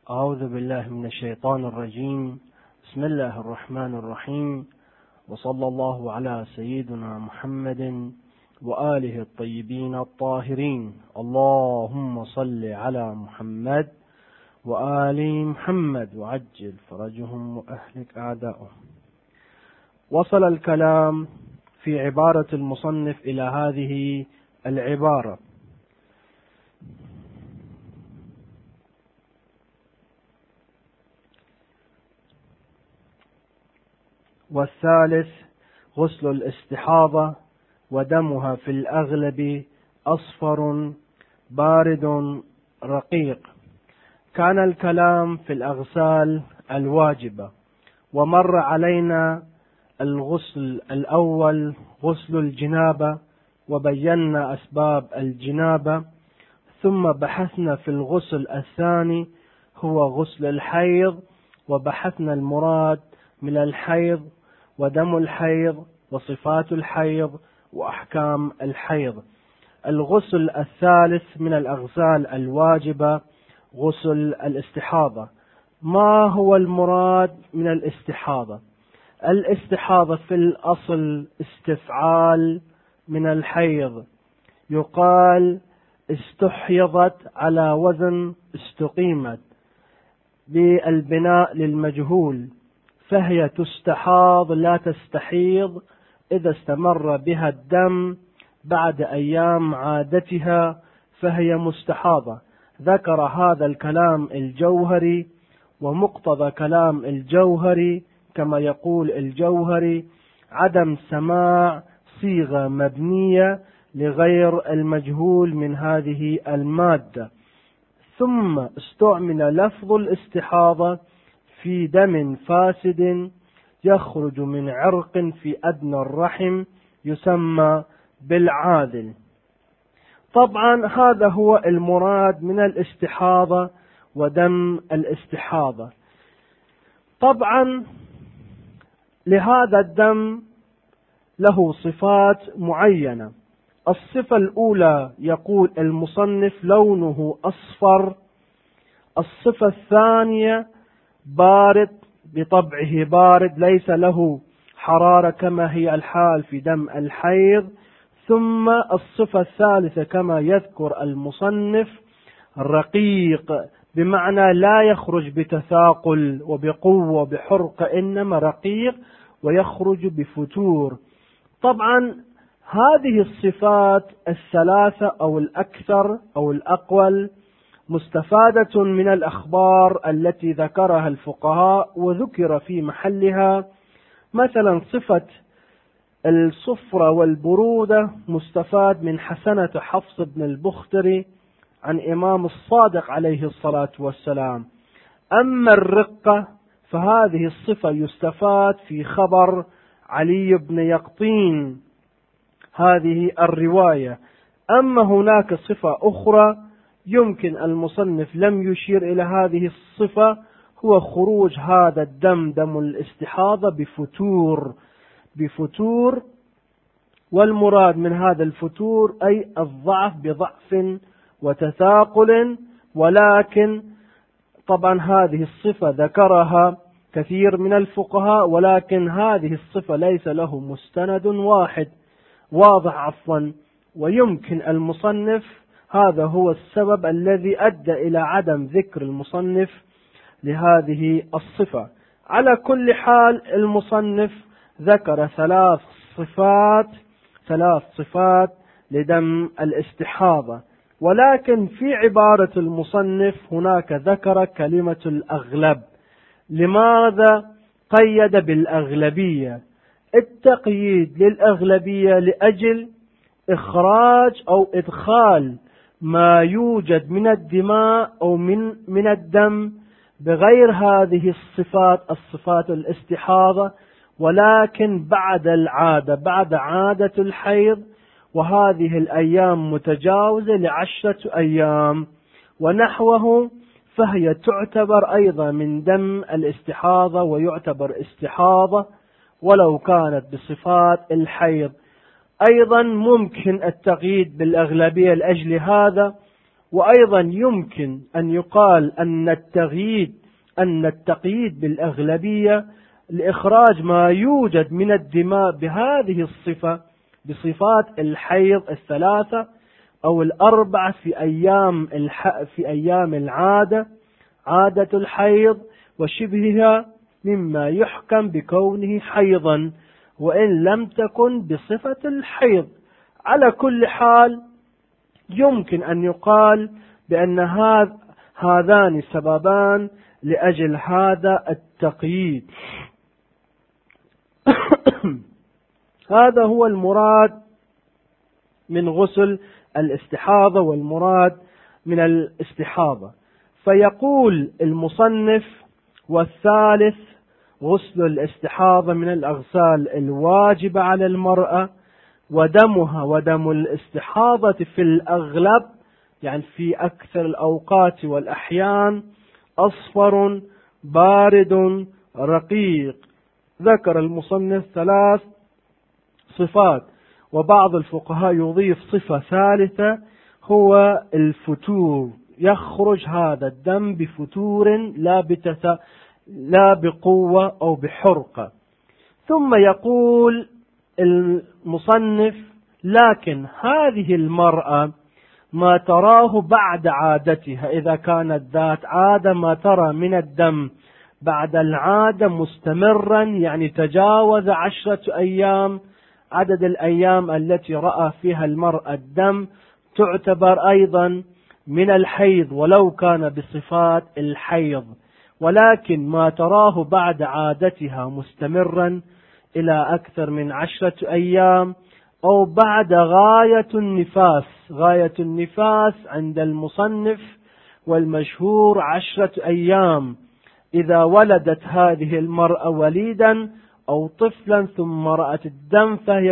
أعوذ بالله من الشيطان الرجيم. بسم الله الرحمن الرحيم، وصلى الله على سيدنا محمد وآله الطيبين الطاهرين. اللهم صل على محمد وآل محمد وعجل فرجهم وأهلك أعداءهم. وصل الكلام في عبارة المصنف إلى هذه العبارة: والثالث غسل الاستحاضة، ودمها في الأغلب أصفر بارد رقيق. كان الكلام في الأغسال الواجبة، ومر علينا الغسل الأول غسل الجنابة، وبينا أسباب الجنابة، ثم بحثنا في الغسل الثاني هو غسل الحيض، وبحثنا المراد من الحيض ودم الحيض وصفات الحيض وأحكام الحيض. الغسل الثالث من الأغسال الواجبة غسل الاستحاضة. ما هو المراد من الاستحاضة؟ الاستحاضة في الأصل استفعال من الحيض، يقال استحيضت على وزن استقيمت بالبناء للمجهول، فهي تستحاض لا تستحيض إذا استمر بها الدم بعد أيام عادتها فهي مستحاضة. ذكر هذا الكلام الجوهري، ومقتضى كلام الجوهري كما يقول الجوهري عدم سماع صيغة مبنية لغير المجهول من هذه المادة. ثم استعمل لفظ الاستحاضة في دم فاسد يخرج من عرق في أدنى الرحم يسمى بالعاذل. طبعا هذا هو المراد من الاستحاضة ودم الاستحاضة. طبعا لهذا الدم له صفات معينة. الصفة الأولى يقول المصنف لونه أصفر. الصفة الثانية بارد، بطبعه بارد ليس له حرارة كما هي الحال في دم الحيض. ثم الصفة الثالثة كما يذكر المصنف رقيق، بمعنى لا يخرج بتثاقل وبقوة بحرقة، إنما رقيق ويخرج بفتور. طبعا هذه الصفات الثلاثة أو الأكثر أو الأقول مستفادة من الأخبار التي ذكرها الفقهاء وذكر في محلها. مثلا صفة الصفرة والبرودة مستفاد من حسنة حفص بن البختري عن إمام الصادق عليه الصلاة والسلام. أما الرقة فهذه الصفة يستفاد في خبر علي بن يقطين هذه الرواية. أما هناك صفة أخرى يمكن المصنف لم يشير إلى هذه الصفة، هو خروج هذا الدم دم الاستحاضة بفتور، والمراد من هذا الفتور أي الضعف بضعف وتثاقل. ولكن طبعا هذه الصفة ذكرها كثير من الفقهاء، ولكن هذه الصفة ليس له مستند واضح ويمكن المصنف هذا هو السبب الذي أدى إلى عدم ذكر المصنف لهذه الصفة. على كل حال المصنف ذكر ثلاث صفات لدم الاستحاضة، ولكن في عبارة المصنف هناك ذكر كلمة الأغلب. لماذا قيد بالأغلبية؟ التقييد للأغلبية لأجل إخراج أو إدخال ما يوجد من الدماء أو من الدم بغير هذه الصفات الاستحاضة، ولكن بعد العادة، بعد عادة الحيض، وهذه الأيام متجاوزة ل10 أيام ونحوه، فهي تعتبر أيضا من دم الاستحاضة ويعتبر استحاضة ولو كانت بصفات الحيض. أيضا ممكن التقييد بالأغلبية لأجل هذا، وأيضا يمكن أن يقال أن التقييد بالأغلبية لإخراج ما يوجد من الدماء بهذه الصفة بصفات الحيض الثلاثة أو الأربعة في أيام العادة، عادة الحيض وشبهها، مما يحكم بكونه حيضا وإن لم تكن بصفة الحيض. على كل حال يمكن أن يقال بأن هذان سببان لأجل هذا التقييد. هذا هو المراد من غسل الاستحاضة والمراد من الاستحاضة. فيقول المصنف: والثالث غسل الاستحاضة من الأغسال الواجبة على المرأة، ودمها ودم الاستحاضة في الأغلب، يعني في أكثر الأوقات والأحيان، أصفر بارد رقيق. ذكر المصنف 3 صفات، وبعض الفقهاء يضيف صفة ثالثة هو الفتور، يخرج هذا الدم بفتور لا بقوة أو بحرقة. ثم يقول المصنف: لكن هذه المرأة ما تراه بعد عادتها، إذا كانت ذات عادة، ما ترى من الدم بعد العادة مستمرا، يعني تجاوز 10 أيام، عدد الأيام التي رأى فيها المرأة الدم، تعتبر أيضا من الحيض ولو كان بصفات الحيض. ولكن ما تراه بعد عادتها مستمرا إلى أكثر من 10 أيام أو بعد غاية النفاس عند المصنف والمشهور 10 أيام، إذا ولدت هذه المرأة وليدا أو طفلا ثم رأت الدم فهي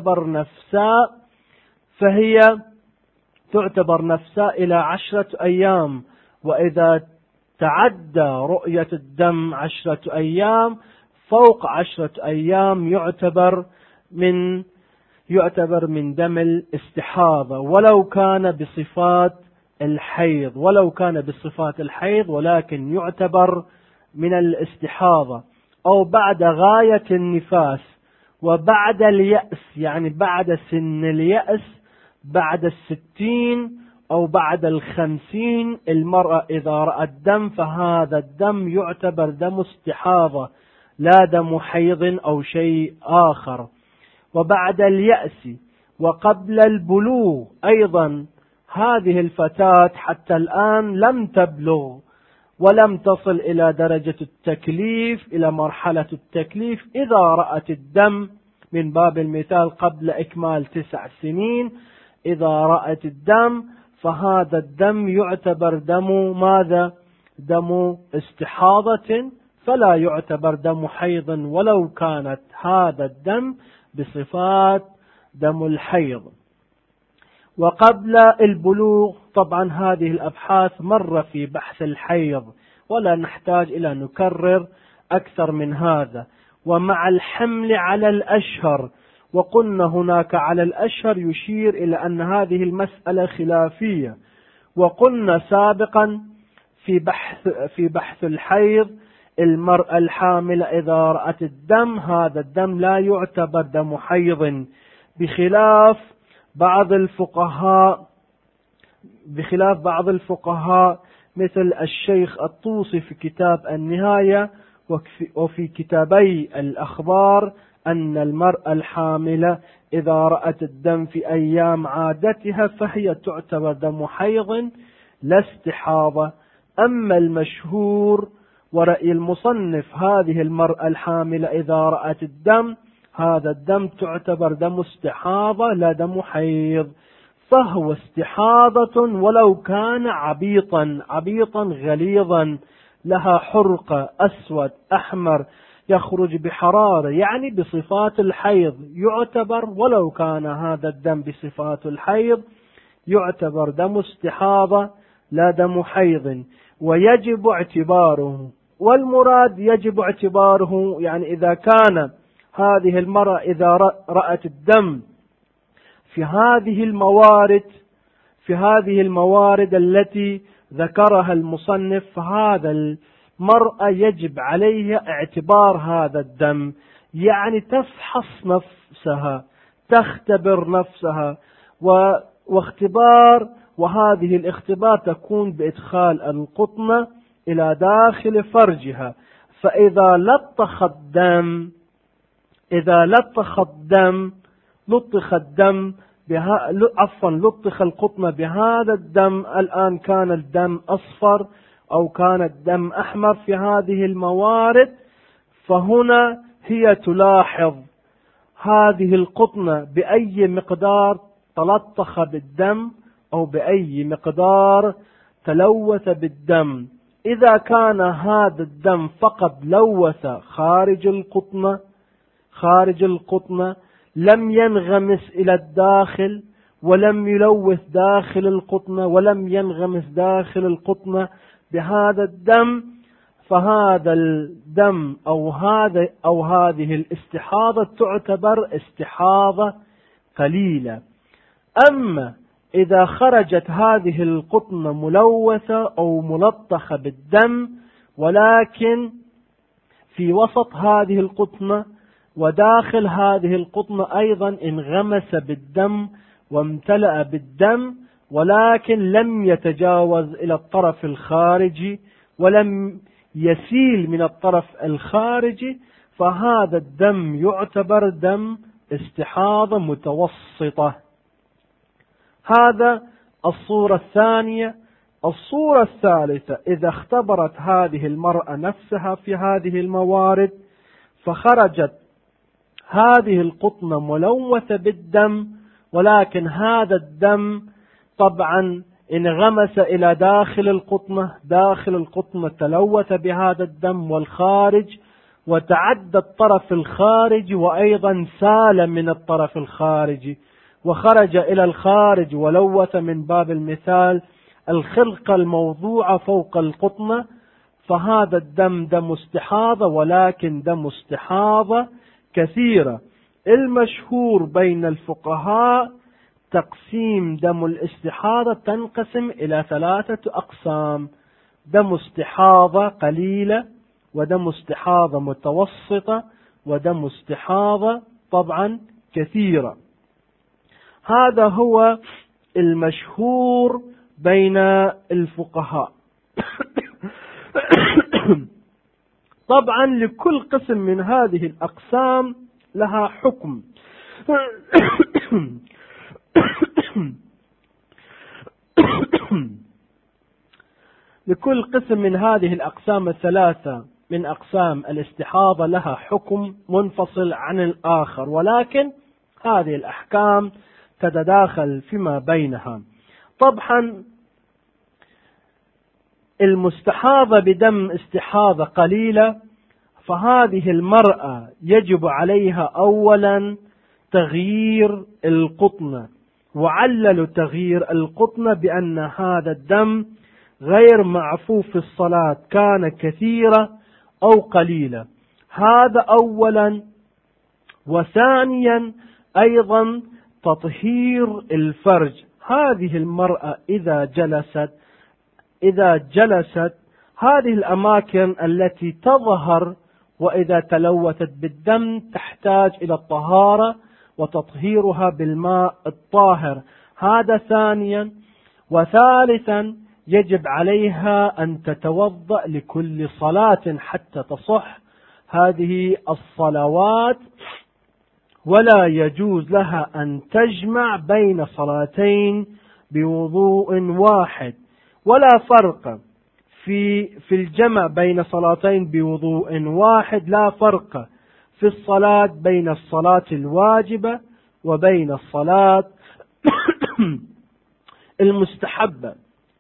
تعتبر نفساء إلى 10 أيام. وإذا تعدى رؤية الدم 10 أيام، فوق 10 أيام يعتبر من دم الاستحاضة ولو كان بصفات الحيض، ولكن يعتبر من الاستحاضة. أو بعد غاية النفاس وبعد اليأس، يعني بعد سن اليأس، بعد 60 أو بعد 50 المرأة إذا رأت الدم فهذا الدم يعتبر دم استحاضة لا دم حيض أو شيء آخر. وبعد اليأس وقبل البلوغ أيضا، هذه الفتاة حتى الآن لم تبلغ ولم تصل إلى درجة التكليف، إلى مرحلة التكليف، إذا رأت الدم من باب المثال قبل إكمال 9 سنين، إذا رأت الدم فهذا الدم يعتبر دم استحاضة، فلا يعتبر دم حيض ولو كانت هذا الدم بصفات دم الحيض. وقبل البلوغ، طبعا هذه الأبحاث مر في بحث الحيض ولا نحتاج إلى نكرر أكثر من هذا. ومع الحمل على الأشهر، وقلنا هناك على الأشهر يشير إلى أن هذه المسألة خلافية. وقلنا سابقا في بحث الحيض المرأة الحاملة إذا رأت الدم هذا الدم لا يعتبر دم حيض، بخلاف بعض الفقهاء مثل الشيخ الطوسي في كتاب النهاية وفي كتابي الأخبار، أن المرأة الحاملة إذا رأت الدم في أيام عادتها فهي تعتبر دم حيض لا استحاضة. أما المشهور ورأي المصنف، هذه المرأة الحاملة إذا رأت الدم هذا الدم تعتبر دم استحاضة لا دم حيض، فهو استحاضة ولو كان عبيطا غليظا، لها حرقة أسود أحمر يخرج بحرارة، يعني بصفات الحيض يعتبر، ولو كان هذا الدم بصفات الحيض يعتبر دم استحاضة لا دم حيض، ويجب اعتباره. والمراد يجب اعتباره يعني إذا كان هذه المرأة إذا رأت الدم في هذه الموارد في هذه الموارد التي ذكرها المصنف، فهذا المرأة يجب عليها اعتبار هذا الدم، يعني تفحص نفسها، تختبر نفسها، وهذه الاختبار تكون بإدخال القطنة إلى داخل فرجها. فإذا لطخ لطخ القطنة بهذا الدم، الآن كان الدم أصفر أو كان الدم أحمر في هذه الموارد، فهنا هي تلاحظ هذه القطنة بأي مقدار تلطخ بالدم أو بأي مقدار تلوث بالدم. إذا كان هذا الدم فقط لوث خارج القطنة لم ينغمس إلى الداخل ولم يلوث داخل القطنة ولم ينغمس داخل القطنة بهذا الدم، فهذا الدم أو هذه الاستحاضة تعتبر استحاضة قليلة. أما إذا خرجت هذه القطنة ملوثة أو ملطخة بالدم، ولكن في وسط هذه القطنة وداخل هذه القطنة أيضا انغمس بالدم وامتلأ بالدم، ولكن لم يتجاوز إلى الطرف الخارجي ولم يسيل من الطرف الخارجي، فهذا الدم يعتبر دم استحاضة متوسطة. هذا الصورة الثانية. الصورة الثالثة: إذا اختبرت هذه المرأة نفسها في هذه الموارد فخرجت هذه القطنة ملوثة بالدم، ولكن هذا الدم طبعا انغمس إلى داخل القطنة تلوث بهذا الدم والخارج، وتعدى الطرف الخارجي وأيضا سال من الطرف الخارجي وخرج إلى الخارج ولوث من باب المثال الخلقة الموضوعة فوق القطنة، فهذا الدم دم استحاضة، ولكن دم استحاضة كثيرة. المشهور بين الفقهاء تقسيم دم الاستحاضة تنقسم إلى 3 أقسام: دم استحاضة قليلة، ودم استحاضة متوسطة، ودم استحاضة طبعا كثيرة. هذا هو المشهور بين الفقهاء. طبعا لكل قسم من هذه الأقسام لها حكم. لكل قسم من هذه الأقسام الثلاثة من أقسام الاستحاضة لها حكم منفصل عن الآخر، ولكن هذه الأحكام تتداخل فيما بينها. طبعا المستحاضة بدم استحاضة قليلة، فهذه المرأة يجب عليها أولا تغيير القطنة، وعللوا تغيير القطنة بأن هذا الدم غير معفو في الصلاة، كان كثيرة أو قليلة. هذا أولا. وثانيا أيضا تطهير الفرج. هذه المرأة إذا جلست هذه الأماكن التي تظهر وإذا تلوثت بالدم تحتاج إلى الطهارة وتطهيرها بالماء الطاهر. هذا ثانيا. وثالثا يجب عليها أن تتوضأ لكل صلاة حتى تصح هذه الصلوات، ولا يجوز لها أن تجمع بين صلاتين بوضوء واحد، ولا فرق في الجمع بين صلاتين بوضوء واحد، لا فرق في الصلاة بين الصلاة الواجبة وبين الصلاة المستحبة.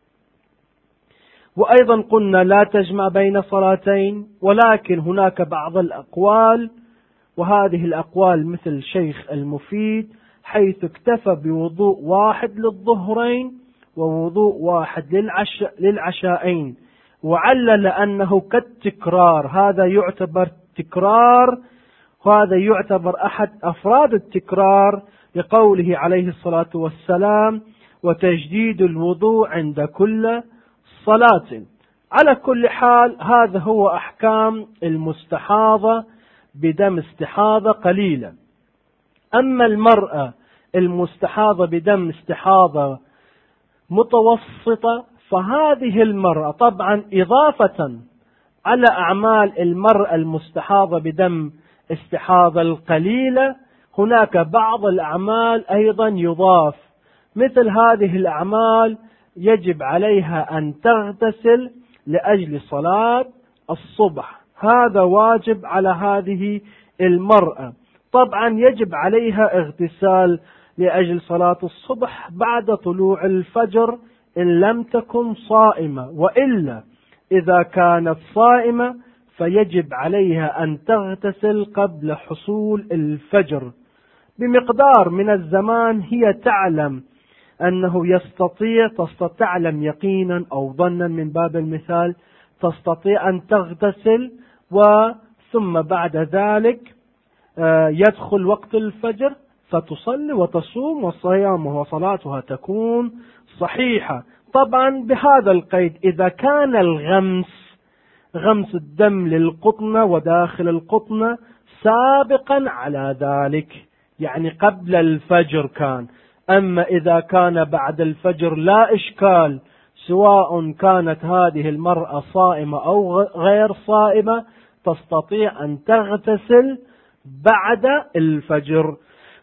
وأيضا قلنا لا تجمع بين صلاتين، ولكن هناك بعض الأقوال، وهذه الأقوال مثل شيخ المفيد حيث اكتفى بوضوء واحد للظهرين ووضوء واحد للعشاءين، وعلل أنه كالتكرار، هذا يعتبر تكرار، وهذا يعتبر أحد أفراد التكرار، لقوله عليه الصلاة والسلام: وتجديد الوضوء عند كل صلاة. على كل حال هذا هو أحكام المستحاضة بدم استحاضة قليلة. أما المرأة المستحاضة بدم استحاضة متوسطة، فهذه المرأة طبعا إضافة على أعمال المرأة المستحاضة بدم استحاضة القليلة، هناك بعض الأعمال أيضا يضاف. مثل هذه الأعمال يجب عليها أن تغتسل لأجل صلاة الصبح، هذا واجب على هذه المرأة. طبعا يجب عليها اغتسال لأجل صلاة الصبح بعد طلوع الفجر إن لم تكن صائمة، وإلا إذا كانت صائمة فيجب عليها أن تغتسل قبل حصول الفجر بمقدار من الزمان هي تعلم أنه تعلم يقينا أو ظنا من باب المثال تستطيع أن تغتسل، ثم بعد ذلك يدخل وقت الفجر فتصلي وتصوم وصيامها وصلاتها تكون صحيحة. طبعا بهذا القيد، إذا كان غمس الدم للقطنة وداخل القطنة سابقا على ذلك، يعني قبل الفجر كان. أما إذا كان بعد الفجر لا إشكال، سواء كانت هذه المرأة صائمة أو غير صائمة تستطيع أن تغتسل بعد الفجر.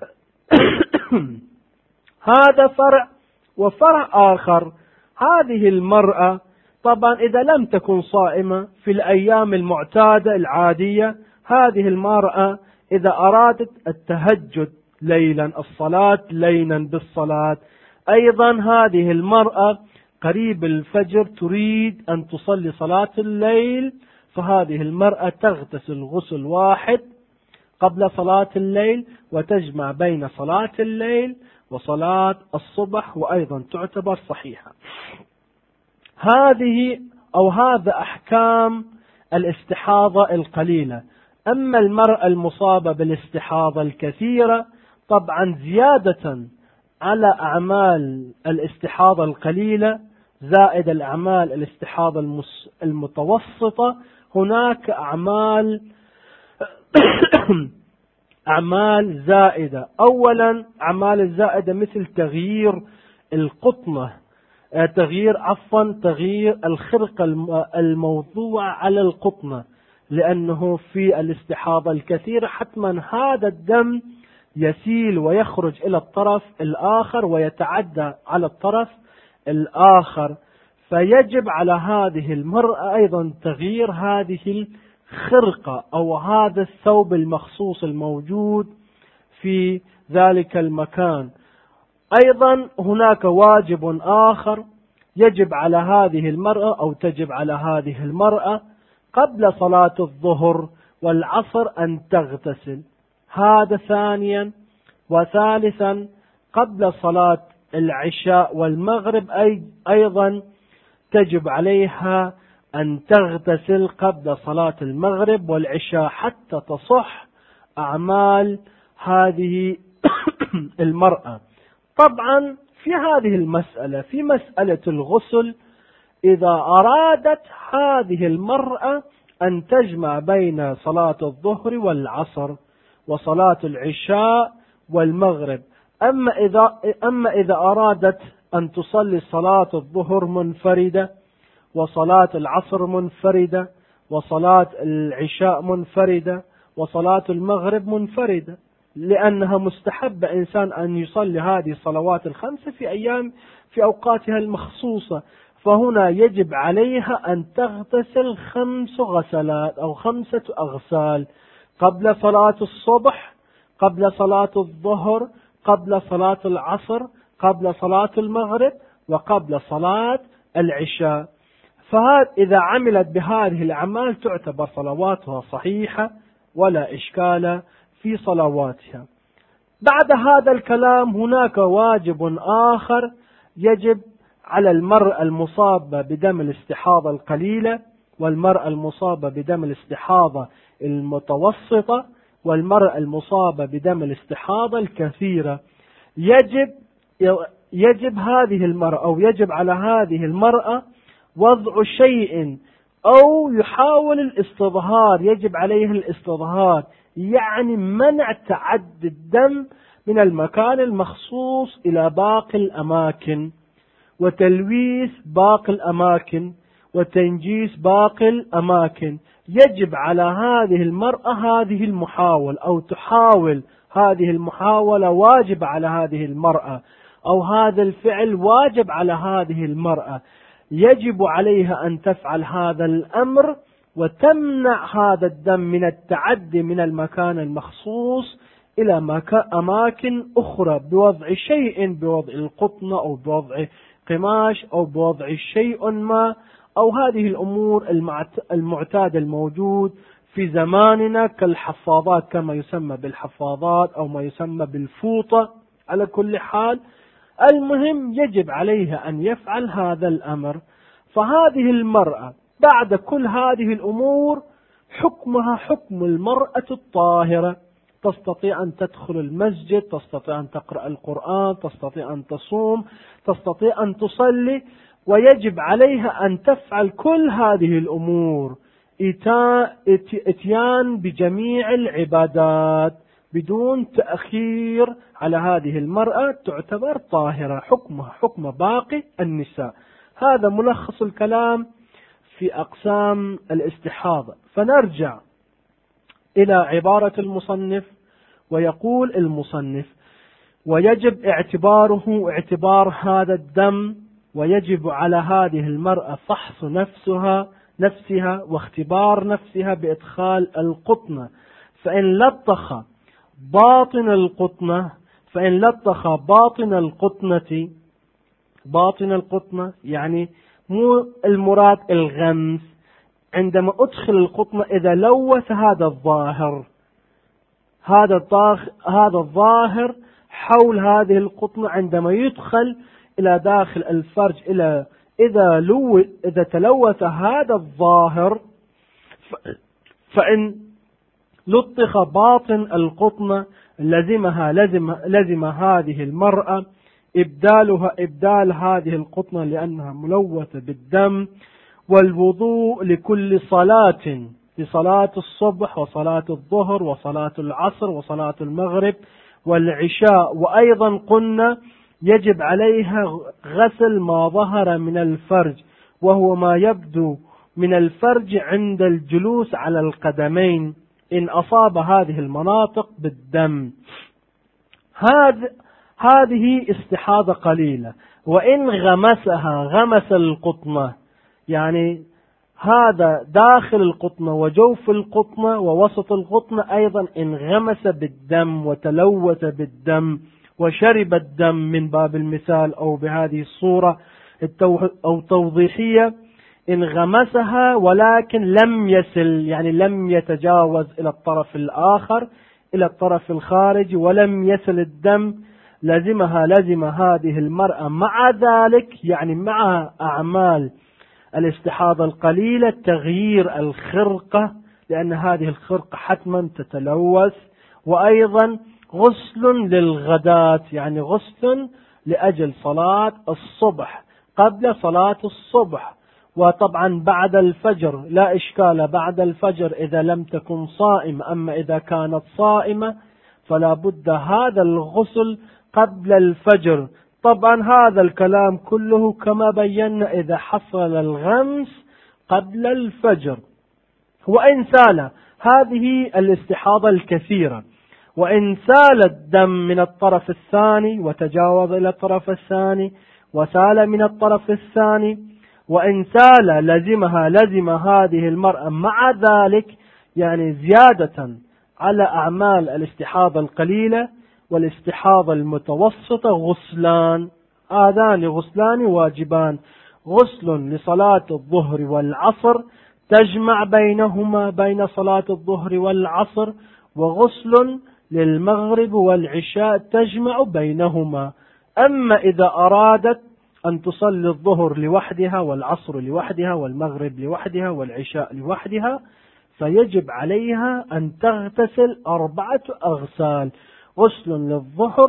هذا فرع. وفرع آخر، هذه المرأة طبعا إذا لم تكن صائمة في الأيام المعتادة العادية، هذه المرأة إذا أرادت التهجد ليلا، الصلاة ليلا بالصلاة، أيضا هذه المرأة قريب الفجر تريد أن تصلي صلاة الليل، فهذه المرأة تغتسل غسل واحد قبل صلاة الليل وتجمع بين صلاة الليل وصلاة الصبح، وأيضا تعتبر صحيحة. هذا أحكام الاستحاضة القليلة. أما المرأة المصابة بالاستحاضة الكثيرة، طبعا زيادة على أعمال الاستحاضة القليلة زائد الأعمال الاستحاضة المتوسطة، هناك أعمال زائدة. أولا أعمال الزائدة مثل تغيير القطنة، تغيير الخرقة الموضوعة على القطنة، لأنه في الاستحاضة الكثيرة حتما هذا الدم يسيل ويخرج إلى الطرف الآخر ويتعدى على الطرف الآخر، فيجب على هذه المرأة أيضا تغيير هذه الخرقة أو هذا الثوب المخصوص الموجود في ذلك المكان. أيضا هناك واجب آخر يجب على هذه المرأة أو تجب على هذه المرأة قبل صلاة الظهر والعصر أن تغتسل، هذا ثانيا. وثالثا قبل صلاة العشاء والمغرب أيضا تجب عليها أن تغتسل قبل صلاة المغرب والعشاء حتى تصح أعمال هذه المرأة. طبعا في هذه المسألة، في مسألة الغسل، إذا أرادت هذه المرأة أن تجمع بين صلاة الظهر والعصر وصلاة العشاء والمغرب، أما إذا أرادت أن تصلي صلاة الظهر منفردة وصلاة العصر منفردة وصلاة العشاء منفردة وصلاة المغرب منفردة، لأنها مستحبة إنسان أن يصلي هذه الصلوات الخمسة في أوقاتها المخصوصة، فهنا يجب عليها أن تغتسل 5 غسلات أو 5 أغسال قبل صلاة الصبح، قبل صلاة الظهر، قبل صلاة العصر، قبل صلاة المغرب، وقبل صلاة العشاء. فإذا عملت بهذه الأعمال تعتبر صلواتها صحيحة ولا إشكال في صلواتها. بعد هذا الكلام هناك واجب آخر يجب على المرأة المصابة بدم الاستحاضة القليلة والمرأة المصابة بدم الاستحاضة المتوسطة والمرأة المصابة بدم الاستحاضة الكثيرة. يجب يجب هذه المرأة أو يجب على هذه المرأة وضع شيء أو يحاول الاستظهار، يجب عليها الاستظهار، يعني منع تعدي الدم من المكان المخصوص إلى باقي الأماكن، وتلويث باقي الأماكن، وتنجيس باقي الأماكن. يجب على هذه المرأة هذه المحاولة، أو تحاول هذه المحاولة، واجب على هذه المرأة، أو هذا الفعل واجب على هذه المرأة. يجب عليها أن تفعل هذا الأمر وتمنع هذا الدم من التعدي من المكان المخصوص إلى أماكن أخرى، بوضع شيء، بوضع القطنة أو بوضع قماش أو بوضع شيء ما، أو هذه الأمور المعتادة الموجود في زماننا كالحفاضات، كما يسمى بالحفاضات أو ما يسمى بالفوطة. على كل حال المهم يجب عليها أن يفعل هذا الأمر. فهذه المرأة بعد كل هذه الأمور حكمها حكم المرأة الطاهرة، تستطيع أن تدخل المسجد، تستطيع أن تقرأ القرآن، تستطيع أن تصوم، تستطيع أن تصلي، ويجب عليها أن تفعل كل هذه الأمور، اتيان بجميع العبادات بدون تأخير. على هذه المرأة تعتبر طاهرة، حكمها حكم باقي النساء. هذا ملخص الكلام في أقسام الاستحاضة. فنرجع إلى عبارة المصنف، ويقول المصنف: ويجب اعتباره اعتبار هذا الدم، ويجب على هذه المرأة فحص نفسها واختبار نفسها بإدخال القطنة. فإن لطخ باطن القطنة يعني مو المراد الغمس، عندما أدخل القطنة إذا لوث هذا الظاهر حول هذه القطنة، عندما يدخل إلى داخل الفرج، إذا تلوث هذا الظاهر، فإن لطخ باطن القطنة لزم هذه المرأة إبدال هذه القطنة لأنها ملوثة بالدم، والوضوء لكل صلاة، لصلاة الصبح وصلاة الظهر وصلاة العصر وصلاة المغرب والعشاء. وأيضا قلنا يجب عليها غسل ما ظهر من الفرج، وهو ما يبدو من الفرج عند الجلوس على القدمين إن أصاب هذه المناطق بالدم. هذه استحاضة قليلة. وإن غمس القطنة، يعني هذا داخل القطنة وجوف القطنة ووسط القطنة أيضا إن غمس بالدم وتلوث بالدم وشرب الدم من باب المثال، أو بهذه الصورة أو توضيحية، إن غمسها ولكن لم يصل، يعني لم يتجاوز إلى الطرف الآخر، إلى الطرف الخارجي، ولم يصل الدم، لزم هذه المرأة مع ذلك، يعني مع أعمال الاستحاضة القليلة، تغيير الخرقة، لأن هذه الخرقة حتما تتلوث، وأيضا غسل للغداة، يعني غسل لأجل صلاة الصبح، قبل صلاة الصبح، وطبعا بعد الفجر لا إشكال، بعد الفجر إذا لم تكن صائمة. أما إذا كانت صائمة فلا بد هذا الغسل قبل الفجر. طبعا هذا الكلام كله كما بينا إذا حصل الغمس قبل الفجر. وإن سال، هذه الاستحاضة الكثيرة، وإن سال الدم من الطرف الثاني وتجاوز إلى الطرف الثاني وسال من الطرف الثاني، وإن سال لزم هذه المرأة مع ذلك، يعني زيادة على أعمال الاستحاضة القليلة والاستحاضة المتوسطة، غسلان، هذان غسلان واجبان: غسل لصلاة الظهر والعصر تجمع بينهما بين صلاة الظهر والعصر، وغسل للمغرب والعشاء تجمع بينهما. أما إذا أرادت أن تصلي الظهر لوحدها والعصر لوحدها والمغرب لوحدها والعشاء لوحدها، فيجب عليها أن تغتسل 4 أغسال: غسل للظهر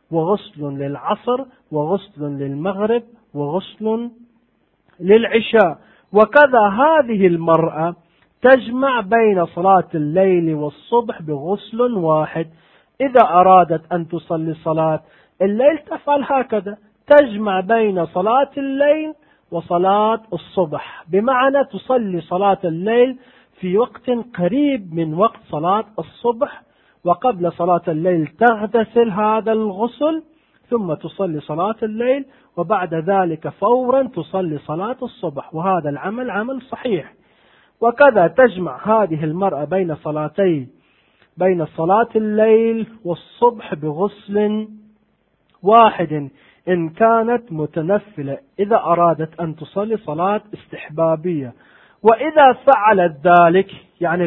وغسل للعصر وغسل للمغرب وغسل للعشاء. وكذا هذه المرأة تجمع بين صلاة الليل والصبح بغسل واحد. إذا أرادت أن تصلي صلاة الليل تفعل هكذا، تجمع بين صلاة الليل وصلاة الصبح، بمعنى تصلي صلاة الليل في وقت قريب من وقت صلاة الصبح، وقبل صلاة الليل تغتسل هذا الغسل ثم تصلي صلاة الليل، وبعد ذلك فورا تصلي صلاة الصبح، وهذا العمل عمل صحيح. وكذا تجمع هذه المرأة بين صلاة الليل والصبح بغسل واحد إن كانت متنفلة، إذا أرادت أن تصلي صلاة استحبابية. وإذا فعلت ذلك، يعني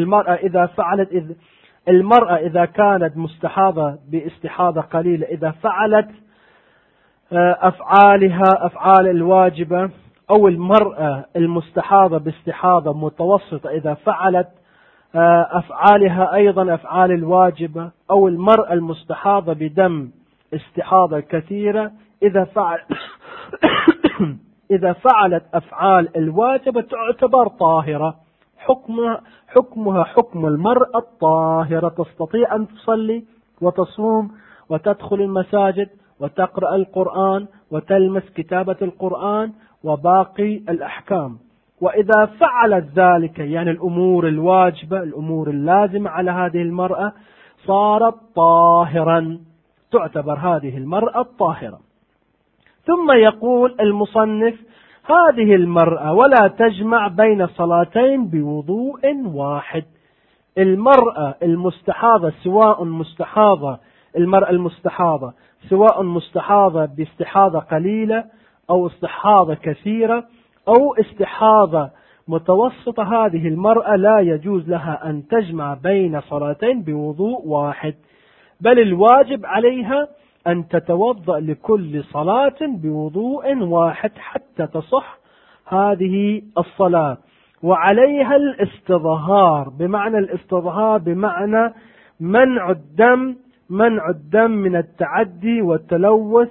المرأة إذا كانت مستحاضة باستحاضة قليلة، إذا فعلت أفعال الواجبة، أو المرأة المستحاضة باستحاضة متوسطة إذا فعلت أفعالها أيضا أفعال الواجبة، أو المرأة المستحاضة بدم استحاضة كثيرة إذا فعلت أفعال الواجبة تعتبر طاهرة، حكمها حكم المرأة الطاهرة، تستطيع أن تصلي وتصوم وتدخل المساجد وتقرأ القرآن وتلمس كتابة القرآن وباقي الأحكام. وإذا فعلت ذلك، يعني الأمور الواجبة، الأمور اللازمة على هذه المرأة، صارت طاهرا، تعتبر هذه المرأة الطاهرة. ثم يقول المصنف: هذه المرأة ولا تجمع بين صلاتين بوضوء واحد. المرأة المستحاضة سواء مستحاضة باستحاضة قليلة أو استحاضة كثيرة أو استحاضة متوسطة، هذه المرأة لا يجوز لها أن تجمع بين صلاتين بوضوء واحد، بل الواجب عليها أن تتوضأ لكل صلاة بوضوء واحد حتى تصح هذه الصلاة. وعليها الاستظهار، بمعنى منع الدم من التعدي والتلوث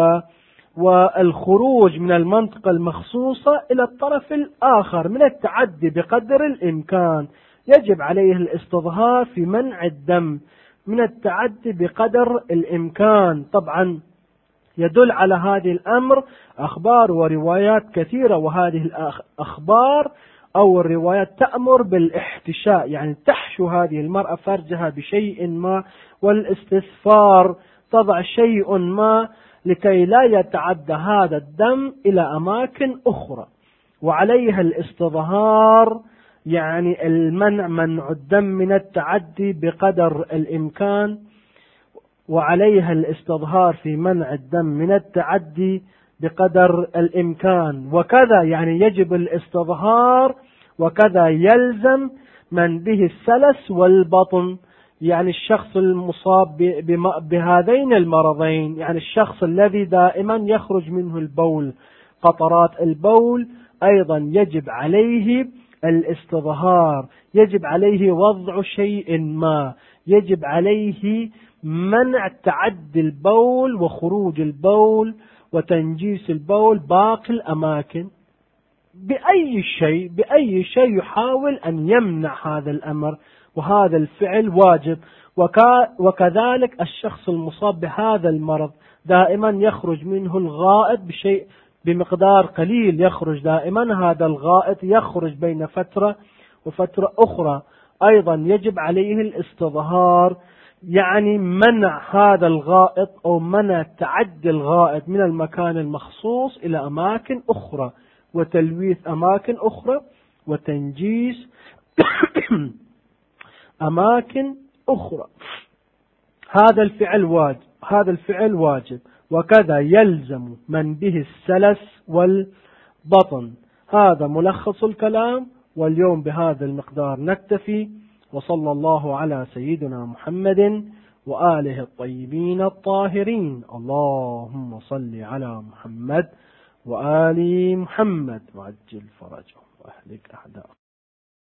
والخروج من المنطقة المخصوصة إلى الطرف الآخر من التعدي بقدر الإمكان. يجب عليه الاستظهار في منع الدم من التعدي بقدر الإمكان. طبعا يدل على هذه الأمر أخبار وروايات كثيرة، وهذه الأخبار أو الروايات تأمر بالاحتشاء، يعني تحشو هذه المرأة فرجها بشيء ما، والاستثفار، تضع شيء ما لكي لا يتعدى هذا الدم إلى أماكن أخرى. وعليها الاستظهار، يعني منع الدم من التعدي بقدر الإمكان، وعليها الاستظهار في منع الدم من التعدي بقدر الإمكان. وكذا يعني يجب الاستظهار، وكذا يلزم من به السلس والبطن، يعني الشخص المصاب بهذين المرضين، يعني الشخص الذي دائما يخرج منه البول، قطرات البول، أيضا يجب عليه الاستظهار، يجب عليه وضع شيء ما، يجب عليه منع تعدي البول وخروج البول وتنجيس البول باقي الأماكن بأي شيء يحاول أن يمنع هذا الأمر، وهذا الفعل واجب. وكذلك الشخص المصاب بهذا المرض دائما يخرج منه الغائط بمقدار قليل، يخرج دائما هذا الغائط يخرج بين فترة وفترة أخرى، أيضا يجب عليه الاستظهار، يعني منع هذا الغائط أو منع تعدي الغائط من المكان المخصوص إلى أماكن أخرى، وتلويث أماكن أخرى، وتنجيس أماكن أخرى. هذا الفعل واجب. وكذا يلزم من به السلس والبطن. هذا ملخص الكلام، واليوم بهذا المقدار نكتفي، وصلى الله على سيدنا محمد وآله الطيبين الطاهرين. اللهم صل على محمد وآل محمد وعجل فرجهم وأهلك أعداءهم.